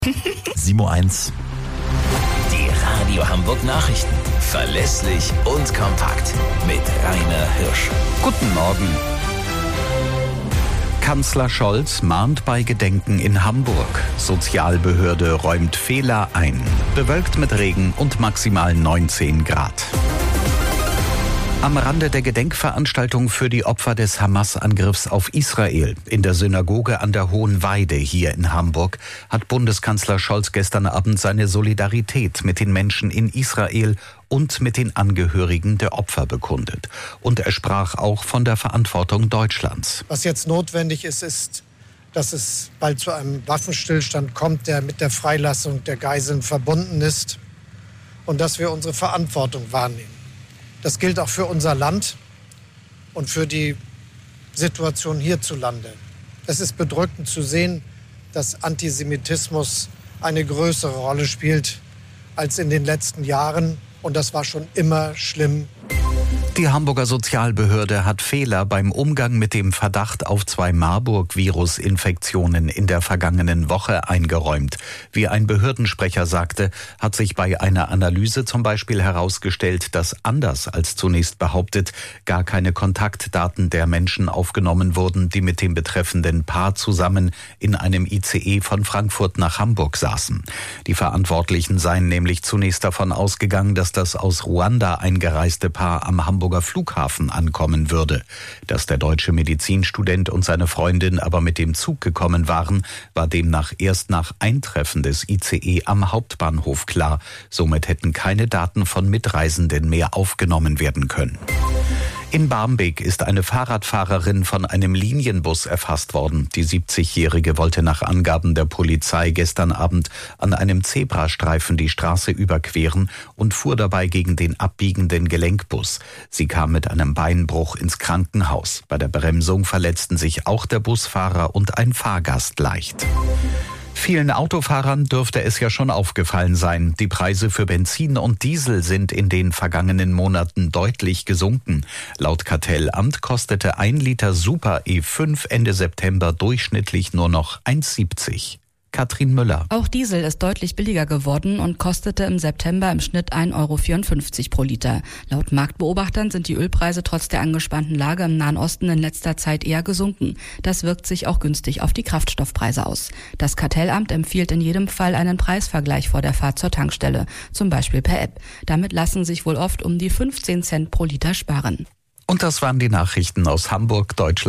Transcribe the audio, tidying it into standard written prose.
7:01 Die Radio Hamburg Nachrichten. Verlässlich und kompakt. Mit Rainer Hirsch. Guten Morgen. Kanzler Scholz mahnt bei Gedenken in Hamburg. Sozialbehörde räumt Fehler ein. Bewölkt mit Regen und maximal 19 Grad. Am Rande der Gedenkveranstaltung für die Opfer des Hamas-Angriffs auf Israel in der Synagoge an der Hohen Weide hier in Hamburg hat Bundeskanzler Scholz gestern Abend seine Solidarität mit den Menschen in Israel und mit den Angehörigen der Opfer bekundet. Und er sprach auch von der Verantwortung Deutschlands. Was jetzt notwendig ist, ist, dass es bald zu einem Waffenstillstand kommt, der mit der Freilassung der Geiseln verbunden ist und dass wir unsere Verantwortung wahrnehmen. Das gilt auch für unser Land und für die Situation hierzulande. Es ist bedrückend zu sehen, dass Antisemitismus eine größere Rolle spielt als in den letzten Jahren. Und das war schon immer schlimm. Die Hamburger Sozialbehörde hat Fehler beim Umgang mit dem Verdacht auf 2 Marburg-Virus-Infektionen in der vergangenen Woche eingeräumt. Wie ein Behördensprecher sagte, hat sich bei einer Analyse zum Beispiel herausgestellt, dass anders als zunächst behauptet, gar keine Kontaktdaten der Menschen aufgenommen wurden, die mit dem betreffenden Paar zusammen in einem ICE von Frankfurt nach Hamburg saßen. Die Verantwortlichen seien nämlich zunächst davon ausgegangen, dass das aus Ruanda eingereiste Paar am Hamburger Flughafen ankommen würde. Dass der deutsche Medizinstudent und seine Freundin aber mit dem Zug gekommen waren, war demnach erst nach Eintreffen des ICE am Hauptbahnhof klar. Somit hätten keine Daten von Mitreisenden mehr aufgenommen werden können. In Barmbek ist eine Fahrradfahrerin von einem Linienbus erfasst worden. Die 70-Jährige wollte nach Angaben der Polizei gestern Abend an einem Zebrastreifen die Straße überqueren und fuhr dabei gegen den abbiegenden Gelenkbus. Sie kam mit einem Beinbruch ins Krankenhaus. Bei der Bremsung verletzten sich auch der Busfahrer und ein Fahrgast leicht. Vielen Autofahrern dürfte es ja schon aufgefallen sein. Die Preise für Benzin und Diesel sind in den vergangenen Monaten deutlich gesunken. Laut Kartellamt kostete 1 Liter Super E5 Ende September durchschnittlich nur noch 1,70. Katrin Müller. Auch Diesel ist deutlich billiger geworden und kostete im September im Schnitt 1,54 € pro Liter. Laut Marktbeobachtern sind die Ölpreise trotz der angespannten Lage im Nahen Osten in letzter Zeit eher gesunken. Das wirkt sich auch günstig auf die Kraftstoffpreise aus. Das Kartellamt empfiehlt in jedem Fall einen Preisvergleich vor der Fahrt zur Tankstelle, zum Beispiel per App. Damit lassen sich wohl oft um die 15 Cent pro Liter sparen. Und das waren die Nachrichten aus Hamburg, Deutschland.